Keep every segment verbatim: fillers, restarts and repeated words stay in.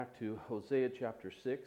Back to Hosea chapter six,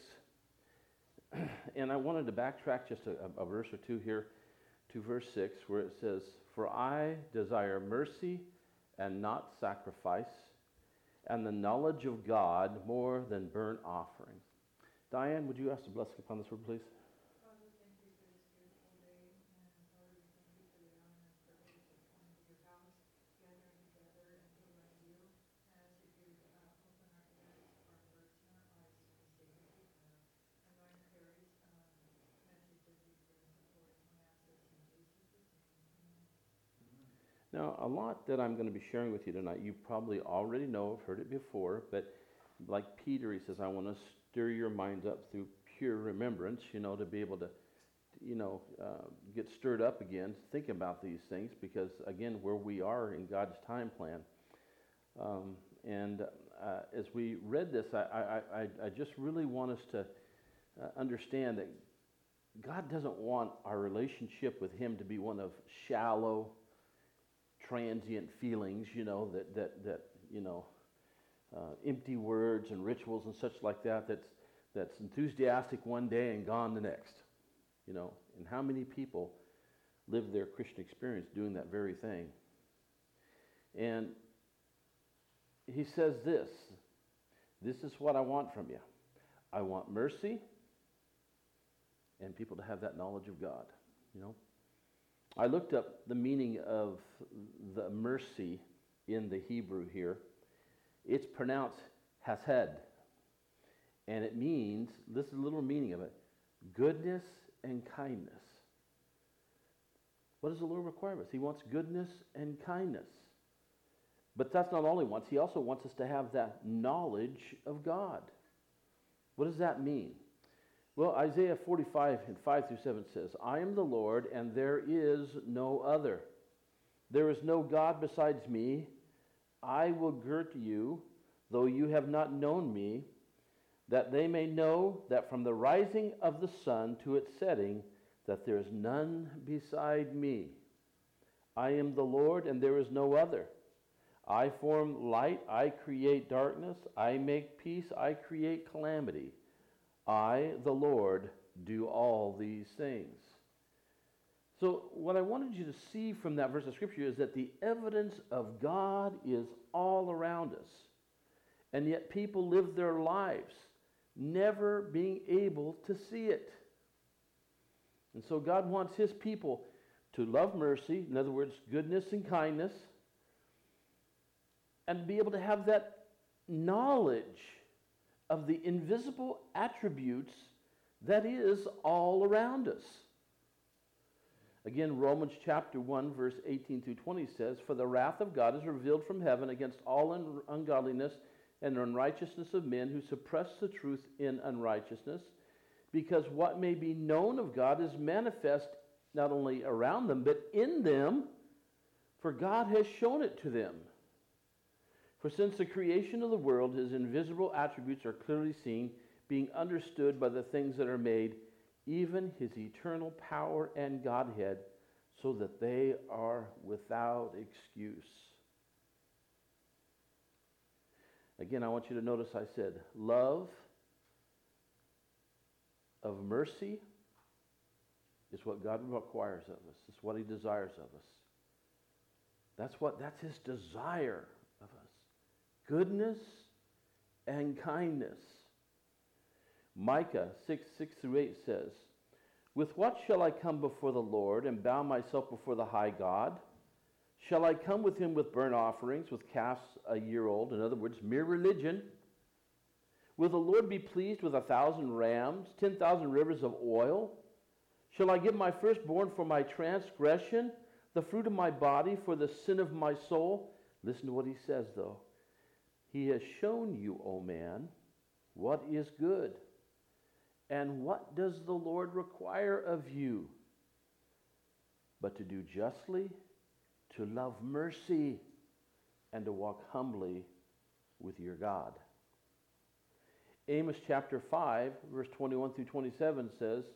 and I wanted to backtrack just a, a verse or two here to verse six, where it says, "For I desire mercy and not sacrifice, and the knowledge of God more than burnt offerings." Diane, would you ask the blessing upon this word, please? Father, thank you for this beautiful day, and Lord, we thank you for the honor and privilege of coming to your house, gathering together and to learn you. And ask that you uh, open our ears, our hearts, and our eyes to receive what you have. Anoint Carrie's um, message as we bring it forth, and ask this in Jesus' name. Amen. Now, a lot that I'm going to be sharing with you tonight, you probably already know, have heard it before, but like Peter, he says, I want to stir your minds up through pure remembrance, you know, to be able to, you know, uh, get stirred up again, think about these things, because, again, where we are in God's time plan. Um, and uh, as we read this, I, I, I, I just really want us to uh, understand that God doesn't want our relationship with Him to be one of shallow, transient feelings, you know, that, that, that you know, uh, empty words and rituals and such like that, that's, that's enthusiastic one day and gone the next, you know. And how many people live their Christian experience doing that very thing? And he says this, this is what I want from you. I want mercy and people to have that knowledge of God, you know. I looked up the meaning of the mercy in the Hebrew here. It's pronounced hesed, and it means, this is a little meaning of it, goodness and kindness. What does the Lord require of us? He wants goodness and kindness. But that's not all He wants. He also wants us to have that knowledge of God. What does that mean? Well, Isaiah forty-five and five through seven says, I am the Lord, and there is no other. There is no God besides me. I will gird you, though you have not known me, that they may know that from the rising of the sun to its setting, that there is none beside me. I am the Lord, and there is no other. I form light, I create darkness, I make peace, I create calamity. I, the Lord, do all these things. So what I wanted you to see from that verse of Scripture is that the evidence of God is all around us. And yet people live their lives never being able to see it. And so God wants His people to love mercy, in other words, goodness and kindness, and to be able to have that knowledge of the invisible attributes that is all around us. Again, Romans chapter one, verse eighteen through twenty says, For the wrath of God is revealed from heaven against all un- ungodliness and unrighteousness of men who suppress the truth in unrighteousness, because what may be known of God is manifest not only around them, but in them, for God has shown it to them. For since the creation of the world, His invisible attributes are clearly seen, being understood by the things that are made, even His eternal power and Godhead, so that they are without excuse. Again, I want you to notice I said, love of mercy is what God requires of us. It's what He desires of us. That's what, that's His desire of us. Goodness and kindness. Micah six, six through eight says, With what shall I come before the Lord and bow myself before the high God? Shall I come with Him with burnt offerings, with calves a year old? In other words, mere religion. Will the Lord be pleased with a thousand rams, ten thousand rivers of oil? Shall I give my firstborn for my transgression, the fruit of my body for the sin of my soul? Listen to what he says, though. He has shown you, O man, what is good. And what does the Lord require of you? But to do justly, to love mercy, and to walk humbly with your God. Amos chapter five, verse twenty-one through twenty-seven says,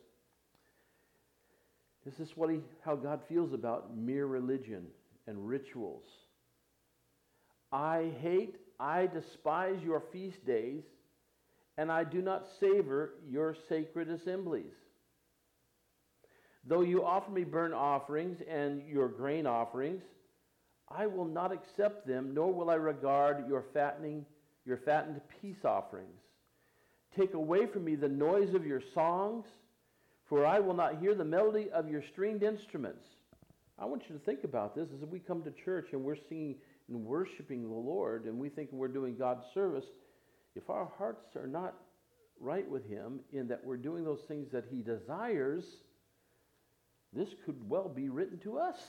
this is what he, how God feels about mere religion and rituals. I hate, I despise your feast days and I do not savor your sacred assemblies. Though you offer me burnt offerings and your grain offerings, I will not accept them, nor will I regard your fattening, your fattened peace offerings. Take away from me the noise of your songs, for I will not hear the melody of your stringed instruments. I want you to think about this as we come to church and we're singing and worshiping the Lord and we think we're doing God's service. If our hearts are not right with Him in that we're doing those things that He desires, this could well be written to us.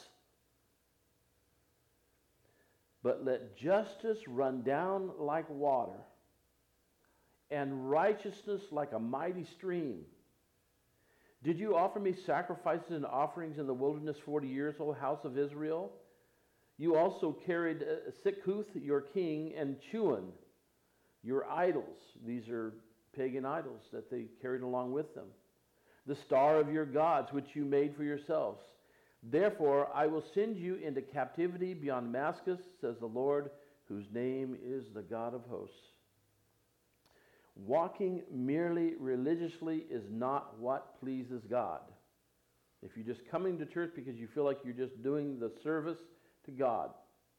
But let justice run down like water, and righteousness like a mighty stream. Did you offer me sacrifices and offerings in the wilderness forty years, O house of Israel? You also carried uh, Sikkuth, your king, and Chuan, your idols. These are pagan idols that they carried along with them. The star of your gods, which you made for yourselves. Therefore, I will send you into captivity beyond Damascus, says the Lord, whose name is the God of hosts. Walking merely religiously is not what pleases God. If you're just coming to church because you feel like you're just doing the service to God,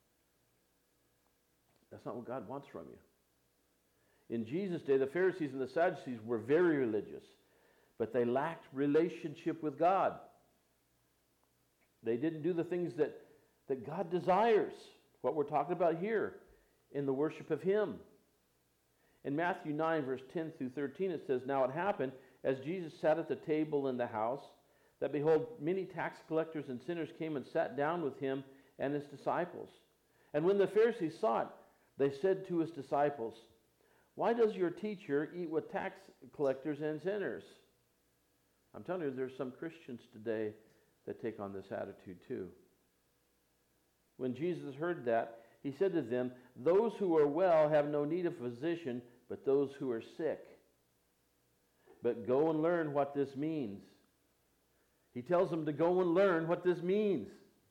that's not what God wants from you. In Jesus' day, the Pharisees and the Sadducees were very religious, but they lacked relationship with God. They didn't do the things that, that God desires, what we're talking about here in the worship of Him. In Matthew nine, verse ten through thirteen, it says, Now it happened, as Jesus sat at the table in the house, that behold, many tax collectors and sinners came and sat down with Him and His disciples. And when the Pharisees saw it, they said to His disciples, Why does your teacher eat with tax collectors and sinners? I'm telling you, there's some Christians today that take on this attitude too. When Jesus heard that, He said to them, Those who are well have no need of a physician, but those who are sick. But go and learn what this means. He tells them to go and learn what this means.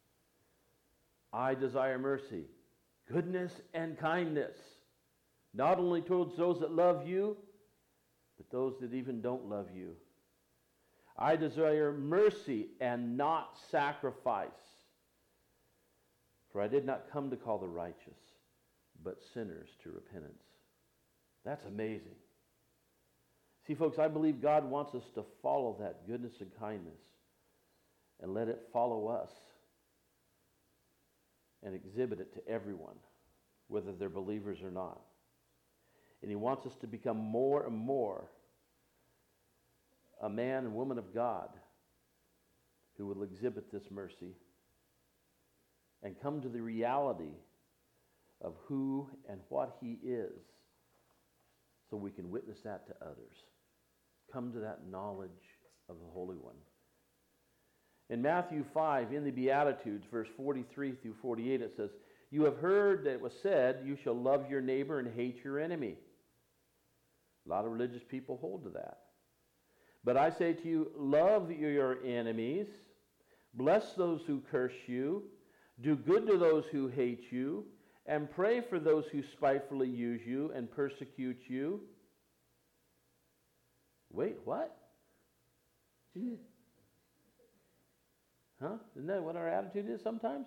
I desire mercy, goodness, and kindness, not only towards those that love you, but those that even don't love you. I desire mercy and not sacrifice. For I did not come to call the righteous, but sinners to repentance. That's amazing. See, folks, I believe God wants us to follow that goodness and kindness and let it follow us and exhibit it to everyone, whether they're believers or not. And He wants us to become more and more a man and woman of God who will exhibit this mercy and come to the reality of who and what He is so we can witness that to others. Come to that knowledge of the Holy One. In Matthew five, in the Beatitudes, verse forty-three through forty-eight, it says, You have heard that it was said, You shall love your neighbor and hate your enemy. A lot of religious people hold to that. But I say to you, love your enemies, bless those who curse you, do good to those who hate you, and pray for those who spitefully use you and persecute you. Wait, what? Huh? Isn't that what our attitude is sometimes?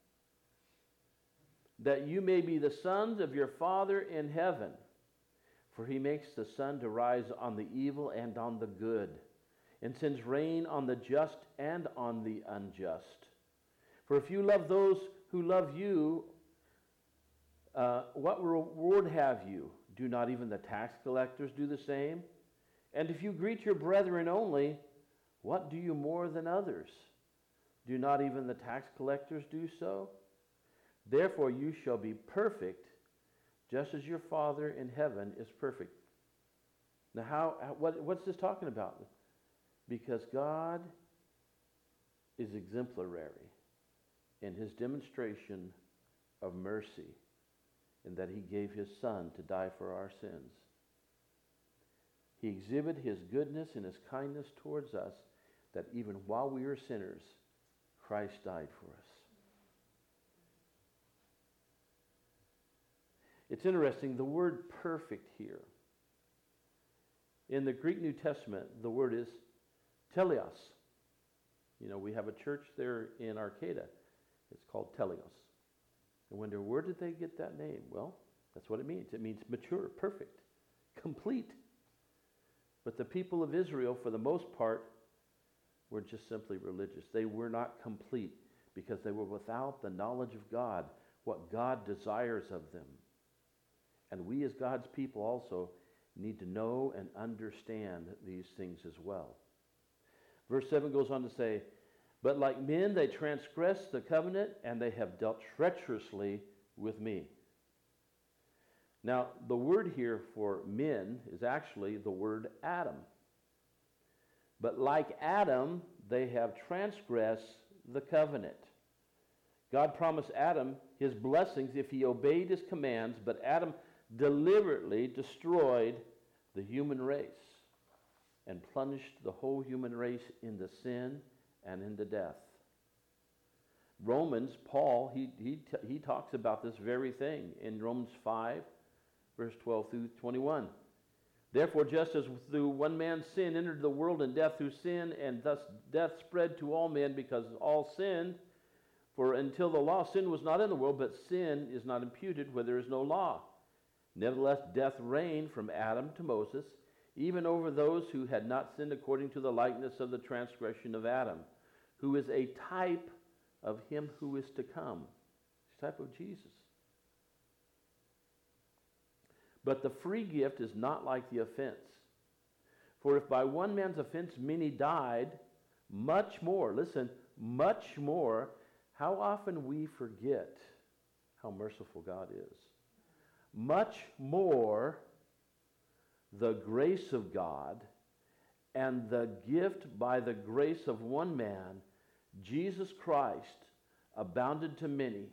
That you may be the sons of your Father in heaven. For He makes the sun to rise on the evil and on the good, and sends rain on the just and on the unjust. For if you love those who love you, uh, what reward have you? Do not even the tax collectors do the same? And if you greet your brethren only, what do you more than others? Do not even the tax collectors do so? Therefore you shall be perfect, just as your Father in heaven is perfect. Now, how, what, what's this talking about? Because God is exemplary in His demonstration of mercy, in that He gave His Son to die for our sins. He exhibited His goodness and His kindness towards us, that even while we were sinners, Christ died for us. It's interesting, the word perfect here In the Greek New Testament, the word is teleos. You know, we have a church there in Arcata. It's called teleos. I wonder, where did they get that name? Well, that's what it means. It means mature, perfect, complete. But the people of Israel, for the most part, were just simply religious. They were not complete because they were without the knowledge of God, what God desires of them. And we as God's people also need to know and understand these things as well. Verse seven goes on to say, but like men they transgressed the covenant, and they have dealt treacherously with me. Now, the word here for men is actually the word Adam. But like Adam, they have transgressed the covenant. God promised Adam his blessings if he obeyed his commands, but Adam deliberately destroyed the human race and plunged the whole human race into sin and into death. Romans, Paul, he, he, he talks about this very thing in Romans five, verse twelve through twenty-one. Therefore, just as through one man's sin entered the world, and death through sin, and thus death spread to all men because all sinned. For until the law, sin was not in the world, but sin is not imputed where there is no law. Nevertheless, death reigned from Adam to Moses, even over those who had not sinned according to the likeness of the transgression of Adam, who is a type of him who is to come. He's a type of Jesus. But the free gift is not like the offense. For if by one man's offense many died, much more, listen, much more, how often we forget how merciful God is. Much more the grace of God and the gift by the grace of one man, Jesus Christ, abounded to many.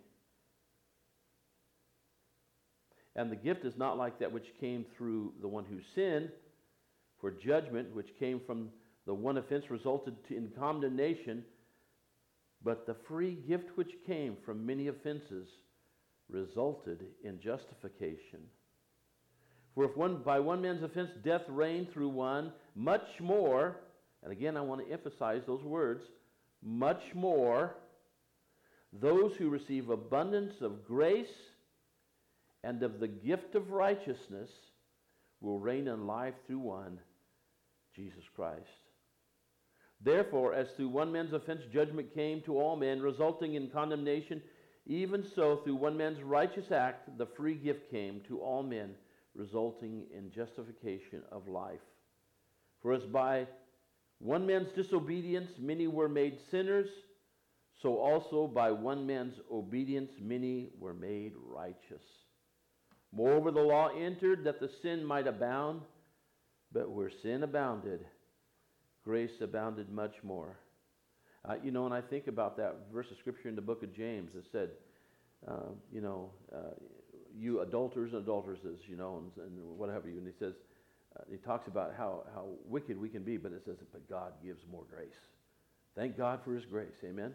And the gift is not like that which came through the one who sinned, for judgment which came from the one offense resulted to, in condemnation, but the free gift which came from many offenses resulted in justification. For if one by one man's offense death reigned through one, much more, and again I want to emphasize those words, much more, those who receive abundance of grace and of the gift of righteousness will reign in life through one, Jesus Christ. Therefore, as through one man's offense judgment came to all men, resulting in condemnation, even so through one man's righteous act the free gift came to all men, resulting in justification of life. For as by one man's disobedience many were made sinners, so also by one man's obedience many were made righteous. Moreover, the law entered that the sin might abound, but where sin abounded, grace abounded much more. Uh, you know, and I think about that verse of Scripture in the book of James that said, uh, you know, uh, you adulterers and adulteresses, you know, and, and whatever you, and he says, uh, he talks about how, how wicked we can be, but it says, but God gives more grace. Thank God for his grace, amen?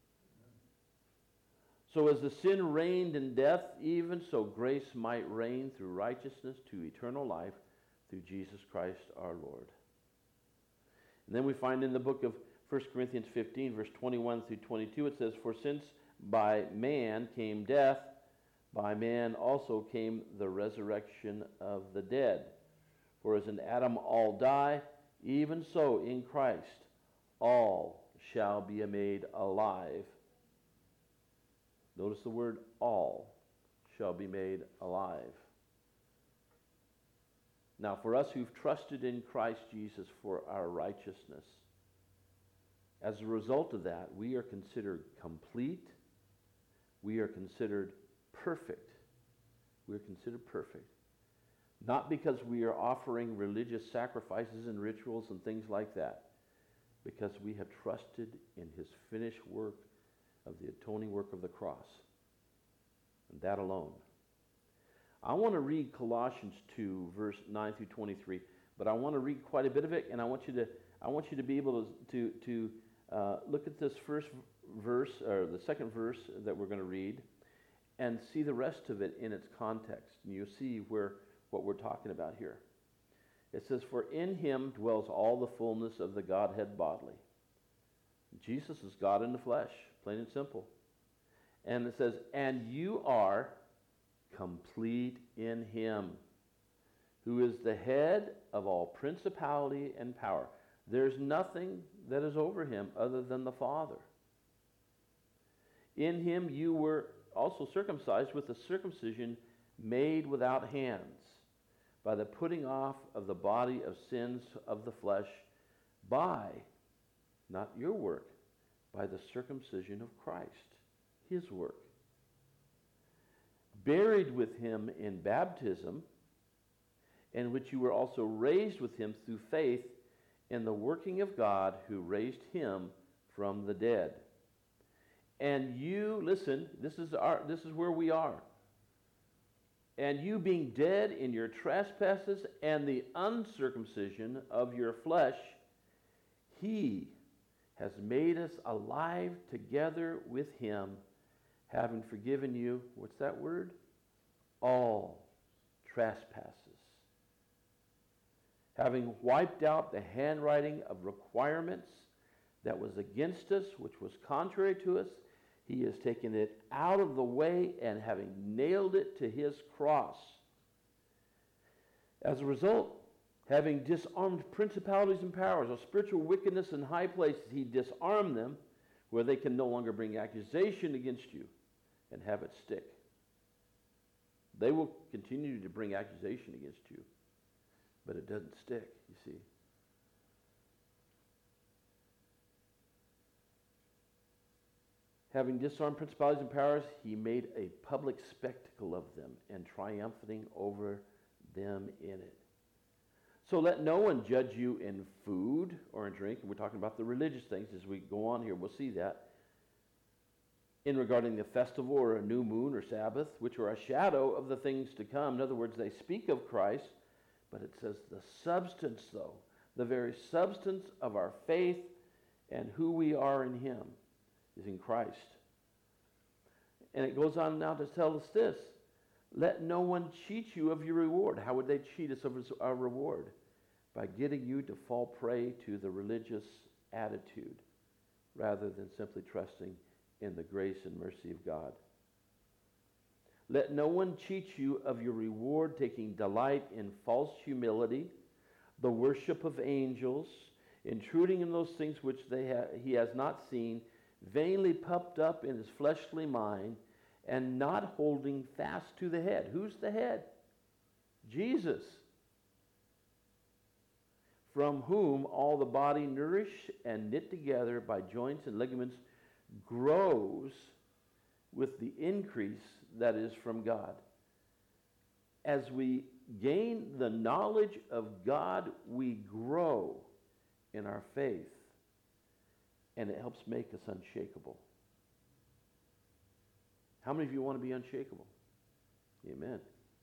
So as the sin reigned in death, even so grace might reign through righteousness to eternal life through Jesus Christ our Lord. And then we find in the book of First Corinthians fifteen, verse twenty-one through twenty-two, it says, for since by man came death, by man also came the resurrection of the dead. For as in Adam all die, even so in Christ all shall be made alive. Notice the word all shall be made alive. Now for us who've trusted in Christ Jesus for our righteousness, as a result of that, we are considered complete. We are considered perfect. We are considered perfect. Not because we are offering religious sacrifices and rituals and things like that, because we have trusted in his finished work of the atoning work of the cross. And that alone. I want to read Colossians two, verse nine through twenty-three, but I want to read quite a bit of it, and I want you to I want you to be able to to, to uh, look at this first verse, or the second verse that we're going to read, and see the rest of it in its context, and you'll see where what we're talking about here. It says, for in him dwells all the fullness of the Godhead bodily. Jesus is God in the flesh, plain and simple. And it says, and you are complete in him, who is the head of all principality and power. There's nothing that is over him other than the Father. In him you were also circumcised with a circumcision made without hands, by the putting off of the body of sins of the flesh, by, not your work, by the circumcision of Christ, his work. Buried with him in baptism, in which you were also raised with him through faith in the working of God who raised him from the dead. And you, listen, this is our this is where we are. And you being dead in your trespasses and the uncircumcision of your flesh, he has made us alive together with him, having forgiven you, what's that word? All trespasses. Having wiped out the handwriting of requirements that was against us, which was contrary to us, he has taken it out of the way, and having nailed it to his cross. As a result, having disarmed principalities and powers of spiritual wickedness in high places, he disarmed them where they can no longer bring accusation against you and have it stick. They will continue to bring accusation against you, but it doesn't stick, you see. Having disarmed principalities and powers, he made a public spectacle of them and triumphing over them in it. So let no one judge you in food or in drink. And we're talking about the religious things as we go on here. We'll see that. In regarding the festival or a new moon or Sabbath, which are a shadow of the things to come. In other words, they speak of Christ, but it says the substance, though, the very substance of our faith and who we are in him is in Christ. And it goes on now to tell us this. Let no one cheat you of your reward. How would they cheat us of our reward? By getting you to fall prey to the religious attitude rather than simply trusting in the grace and mercy of God. Let no one cheat you of your reward, taking delight in false humility, the worship of angels, intruding in those things which they ha- he has not seen, vainly puffed up in his fleshly mind, and not holding fast to the head. Who's the head? Jesus. From whom all the body, nourished and knit together by joints and ligaments, grows with the increase that is from God. As we gain the knowledge of God, we grow in our faith. And it helps make us unshakable. How many of you want to be unshakable? Amen.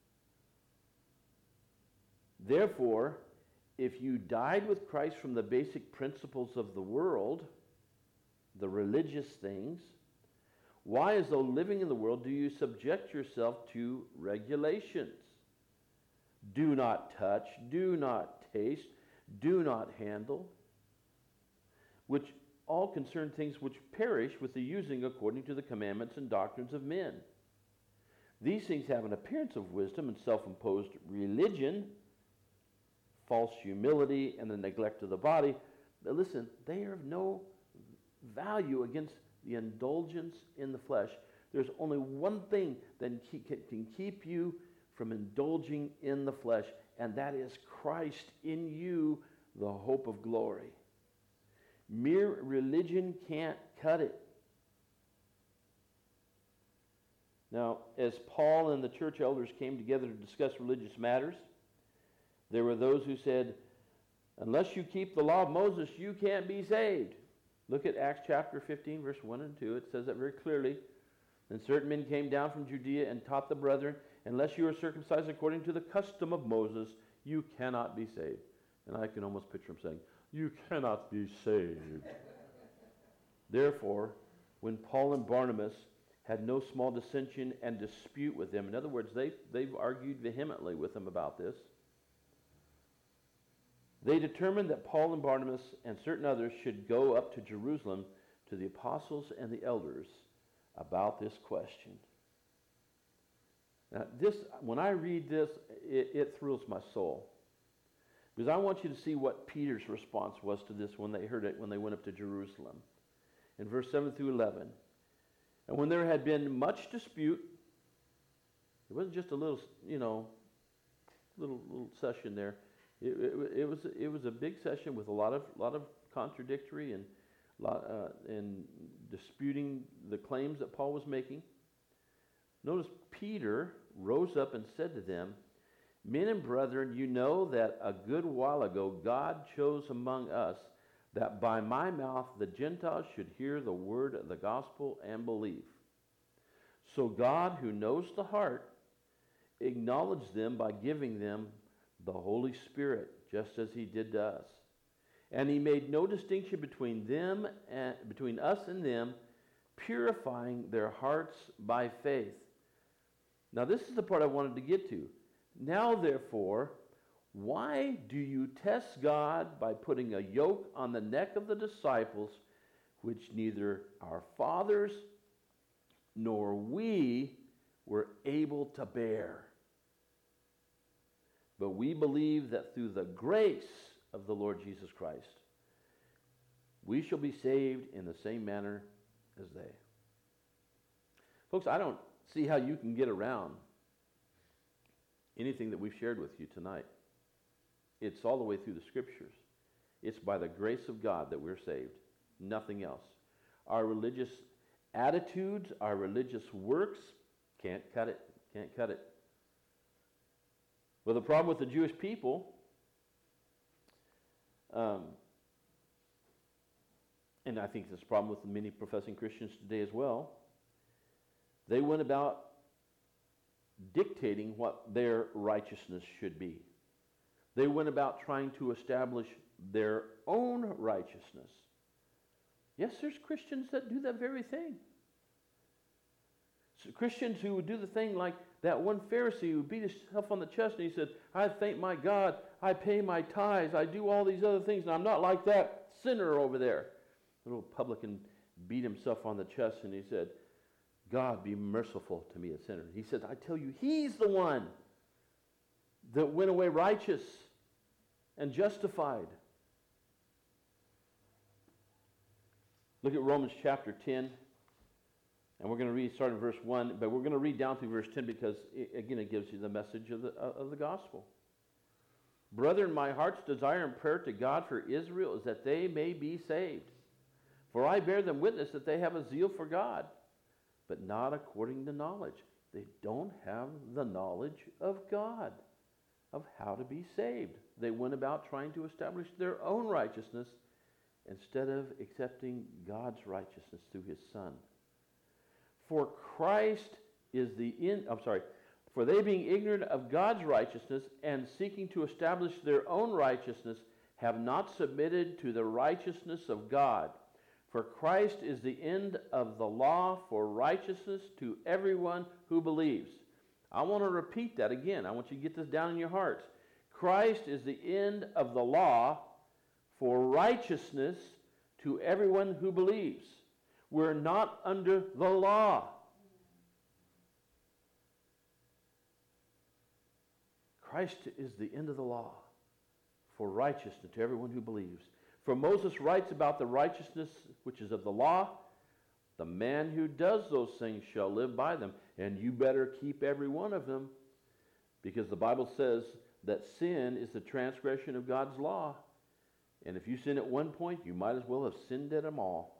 Therefore, if you died with Christ from the basic principles of the world, the religious things, why, as though living in the world, do you subject yourself to regulations? Do not touch, do not taste, do not handle, which all concern things which perish with the using according to the commandments and doctrines of men. These things have an appearance of wisdom and self-imposed religion, false humility, and the neglect of the body. But listen, they are of no value against the indulgence in the flesh. There's only one thing that can keep you from indulging in the flesh, and that is Christ in you, the hope of glory. Mere religion can't cut it. Now, as Paul and the church elders came together to discuss religious matters, there were those who said, unless you keep the law of Moses, you can't be saved. Look at Acts chapter fifteen, verse one and two. It says that very clearly. And certain men came down from Judea and taught the brethren, unless you are circumcised according to the custom of Moses, you cannot be saved. And I can almost picture him saying, you cannot be saved. Therefore, when Paul and Barnabas had no small dissension and dispute with them, in other words, they, they've argued vehemently with them about this, They determined that Paul and Barnabas and certain others should go up to Jerusalem to the apostles and the elders about this question. Now, this, when I read this, it, it thrills my soul. Because I want you to see what Peter's response was to this when they heard it, when they went up to Jerusalem. In verse seven through eleven. And when there had been much dispute, it wasn't just a little, you know, little little session there. It, it, it was it was a big session with a lot of lot of contradictory and lot uh, and disputing the claims that Paul was making. Notice Peter rose up and said to them, "Men and brethren, you know that a good while ago God chose among us that by my mouth the Gentiles should hear the word of the gospel and believe. So God, who knows the heart, acknowledged them by giving them the Holy Spirit, just as he did to us. And he made no distinction between them and between us and them, purifying their hearts by faith." Now this is the part I wanted to get to. "Now therefore, why do you test God by putting a yoke on the neck of the disciples, which neither our fathers nor we were able to bear? But we believe that through the grace of the Lord Jesus Christ, we shall be saved in the same manner as they." Folks, I don't see how you can get around anything that we've shared with you tonight. It's all the way through the Scriptures. It's by the grace of God that we're saved, nothing else. Our religious attitudes, our religious works, can't cut it, can't cut it. Well, the problem with the Jewish people, um, and I think this is a problem with many professing Christians today as well, they went about dictating what their righteousness should be. They went about trying to establish their own righteousness. Yes, there's Christians that do that very thing. So Christians who would do the thing like that one Pharisee who beat himself on the chest and he said, "I thank my God, I pay my tithes, I do all these other things, and I'm not like that sinner over there." The little publican beat himself on the chest and he said, "God, be merciful to me, a sinner." He said, "I tell you, he's the one that went away righteous and justified." Look at Romans chapter ten, and we're going to read starting in verse one, but we're going to read down through verse ten because, it, again, it gives you the message of the, of the gospel. "Brethren, my heart's desire and prayer to God for Israel is that they may be saved. For I bear them witness that they have a zeal for God, but not according to knowledge." They don't have the knowledge of God, of how to be saved. They went about trying to establish their own righteousness instead of accepting God's righteousness through his Son. For Christ is the in, I'm sorry, for they being ignorant of God's righteousness and seeking to establish their own righteousness have not submitted to the righteousness of God. For Christ is the end of the law for righteousness to everyone who believes. I want to repeat that again. I want you to get this down in your hearts. Christ is the end of the law for righteousness to everyone who believes. We're not under the law. Christ is the end of the law for righteousness to everyone who believes. For Moses writes about the righteousness which is of the law, "The man who does those things shall live by them." And you better keep every one of them, because the Bible says that sin is the transgression of God's law. And if you sin at one point, you might as well have sinned at them all.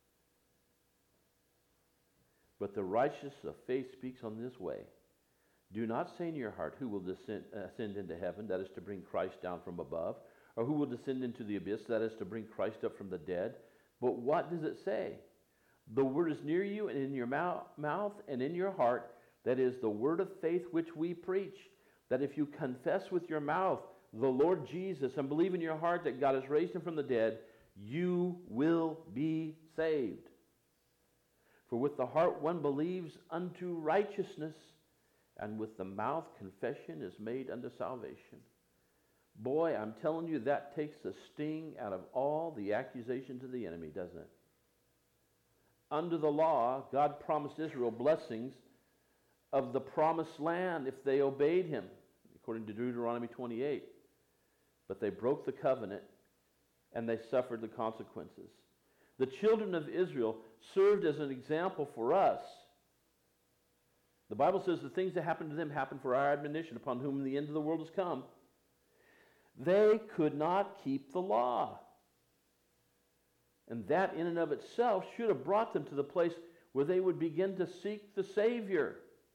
But the righteousness of faith speaks on this way. "Do not say in your heart, who will descend, ascend into heaven, that is to bring Christ down from above, or who will descend into the abyss, that is to bring Christ up from the dead. But what does it say? The word is near you and in your mouth and in your heart, that is the word of faith which we preach, that if you confess with your mouth the Lord Jesus and believe in your heart that God has raised him from the dead, you will be saved. For with the heart one believes unto righteousness, and with the mouth confession is made unto salvation. Boy, I'm telling you, that takes the sting out of all the accusations of the enemy, doesn't it? Under the law, God promised Israel blessings of the promised land if they obeyed him, according to Deuteronomy twenty-eight. But they broke the covenant, and they suffered the consequences. The children of Israel served as an example for us. The Bible says the things that happened to them happened for our admonition, upon whom the end of the world has come. They could not keep the law. And that in and of itself should have brought them to the place where they would begin to seek the Savior.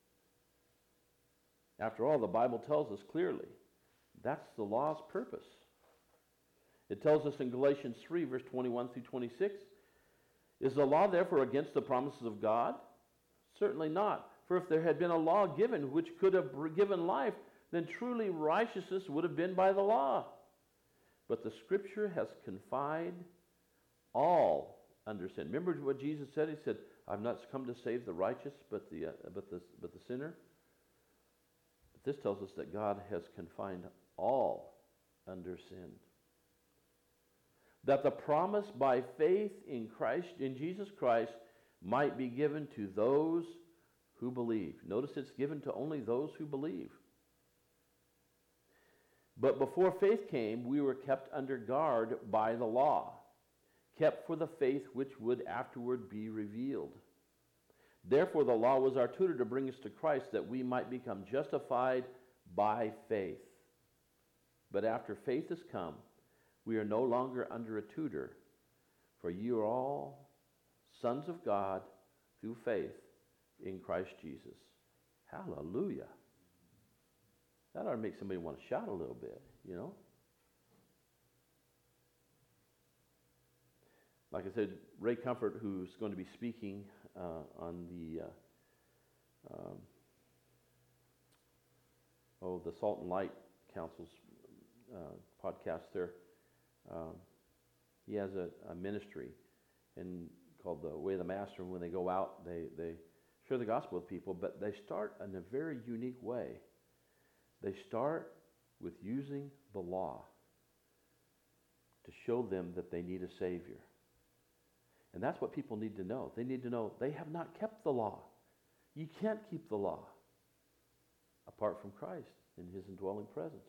After all, the Bible tells us clearly that's the law's purpose. It tells us in Galatians three, verse twenty-one through twenty-six, is the law therefore against the promises of God? Certainly not. For if there had been a law given which could have given life, then truly righteousness would have been by the law. But the Scripture has confined all under sin. Remember what Jesus said? He said, I've not come to save the righteous, but the, uh, but the, but the sinner. But this tells us that God has confined all under sin. That the promise by faith in Christ, in Jesus Christ, might be given to those who believe. Notice it's given to only those who believe. But before faith came, we were kept under guard by the law, kept for the faith which would afterward be revealed. Therefore, the law was our tutor to bring us to Christ, that we might become justified by faith. But after faith has come, we are no longer under a tutor, for you are all sons of God through faith in Christ Jesus. Hallelujah. That ought to make somebody want to shout a little bit, you know. Like I said, Ray Comfort, who's going to be speaking uh, on the uh, um, oh the Salt and Light Council's uh, podcast there, um, he has a, a ministry and called the Way of the Master. And when they go out, they they share the gospel with people, but they start in a very unique way. They start with using the law to show them that they need a Savior. And that's what people need to know. They need to know they have not kept the law. You can't keep the law apart from Christ in his indwelling presence.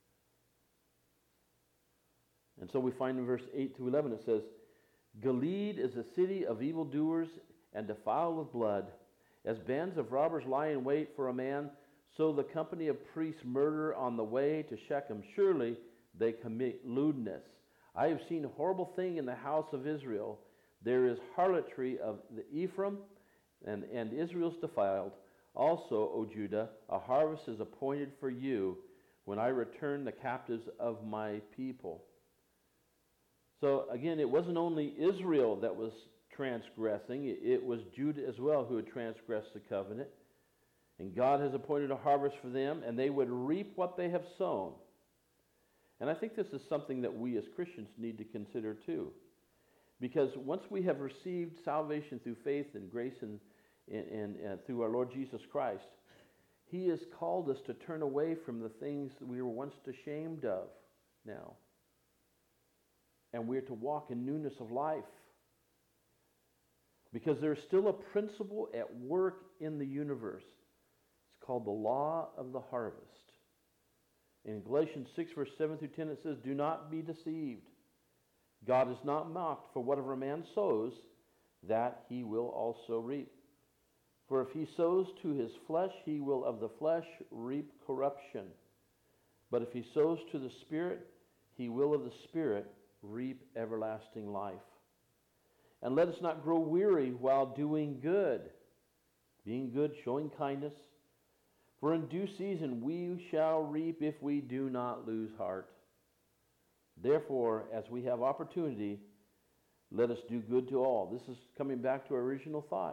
And so we find in verse eight to eleven it says, Gilead is a city of evildoers and defiled with blood. As bands of robbers lie in wait for a man, so the company of priests murder on the way to Shechem. Surely they commit lewdness. I have seen a horrible thing in the house of Israel. There is harlotry of the Ephraim, and, and Israel's defiled. Also, O Judah, a harvest is appointed for you when I return the captives of my people. So again, it wasn't only Israel that was transgressing. It, it was Judah as well who had transgressed the covenant. And God has appointed a harvest for them, and they would reap what they have sown. And I think this is something that we as Christians need to consider too. Because once we have received salvation through faith and grace and, and, and, and through our Lord Jesus Christ, he has called us to turn away from the things that we were once ashamed of now. And we're to walk in newness of life. Because there's still a principle at work in the universe. It's called the law of the harvest. In Galatians six, verse seven through ten, it says, Do not be deceived. God is not mocked, for whatever a man sows, that he will also reap. For if he sows to his flesh, he will of the flesh reap corruption. But if he sows to the Spirit, he will of the Spirit reap everlasting life. And let us not grow weary while doing good. Being good, showing kindness. For in due season we shall reap if we do not lose heart. Therefore, as we have opportunity, let us do good to all. This is coming back to our original thought.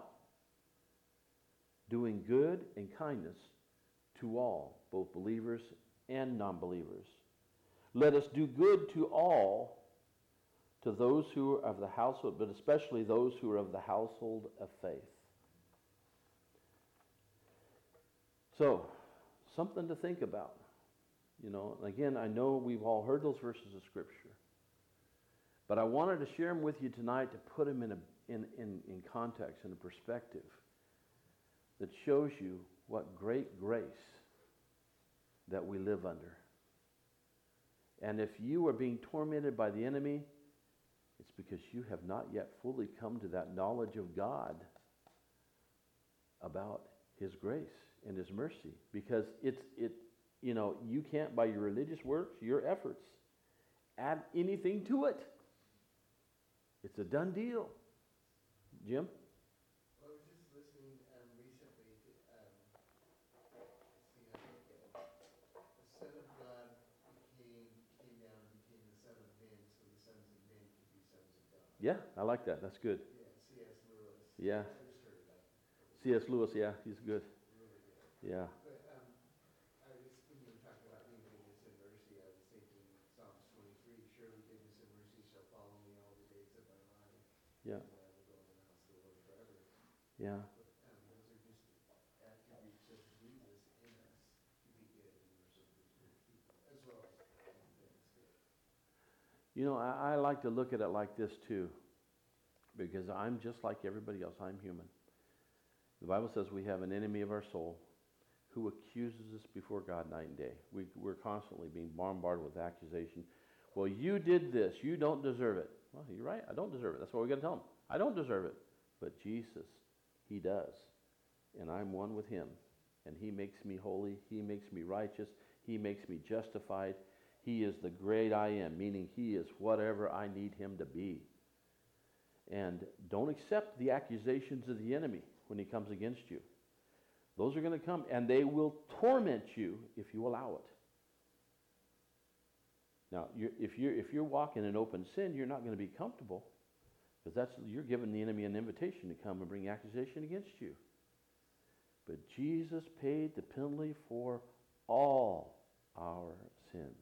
Doing good and kindness to all, both believers and non-believers. Let us do good to all, to those who are of the household, but especially those who are of the household of faith. So, something to think about. You know, again, I know we've all heard those verses of Scripture. But I wanted to share them with you tonight to put them in, a, in, in, in context, in a perspective that shows you what great grace that we live under. And if you are being tormented by the enemy, it's because you have not yet fully come to that knowledge of God about His grace and His mercy. Because it's, it, you know, you can't, by your religious works, your efforts, add anything to it. It's a done deal. Jim? Well, I was just listening um, recently to, um, let's see, I think uh, the Son of God became, came down and became the Son of Men, so the sons of men could be sons of God. Yeah, I like that. That's good. Yeah, C S Lewis. Yeah. I just heard that. C S Lewis, yeah, he's good. Really good. Yeah. But um, I was, when you were talking about being goodness and mercy, I was thinking Psalms twenty-three, surely goodness and mercy shall follow me all the days of my life. Yeah. And I will go in the house of the Lord forever. Yeah. But um, those are just attributes of Jesus in us to be good and merciful to good people, as well as things good. You know, I, I like to look at it like this too, because I'm just like everybody else. I'm human. The Bible says we have an enemy of our soul who accuses us before God night and day. We, we're constantly being bombarded with accusation. Well, you did this. You don't deserve it. Well, you're right. I don't deserve it. That's what we got to tell them. I don't deserve it. But Jesus, He does. And I'm one with Him. And He makes me holy. He makes me righteous. He makes me justified. He is the great I am, meaning He is whatever I need Him to be. And don't accept the accusations of the enemy when he comes against you. Those are going to come, and they will torment you if you allow it. Now, you're, if you're if you're walking in open sin, you're not going to be comfortable, because that's you're giving the enemy an invitation to come and bring accusation against you. But Jesus paid the penalty for all our sins,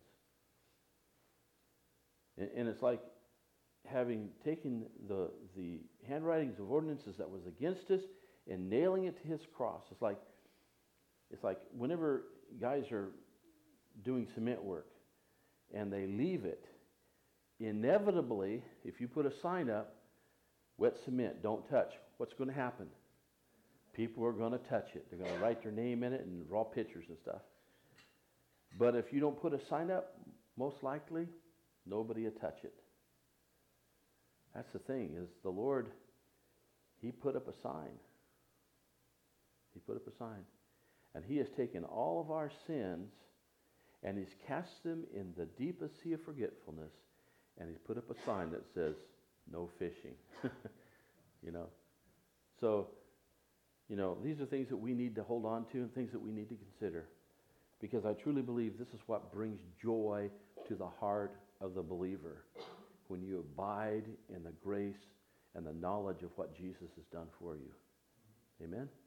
and, and it's like having taken the the handwritings of ordinances that was against us and nailing it to His cross. It's like it's like whenever guys are doing cement work and they leave it, inevitably, if you put a sign up, wet cement, don't touch, what's going to happen? People are going to touch it. They're going to write their name in it and draw pictures and stuff. But if you don't put a sign up, most likely, nobody will touch it. That's the thing, is the Lord, He put up a sign. He put up a sign. And He has taken all of our sins and He's cast them in the deepest sea of forgetfulness, and He's put up a sign that says, no fishing. You know? So, you know, these are things that we need to hold on to and things that we need to consider. Because I truly believe this is what brings joy to the heart of the believer. When you abide in the grace and the knowledge of what Jesus has done for you. Amen?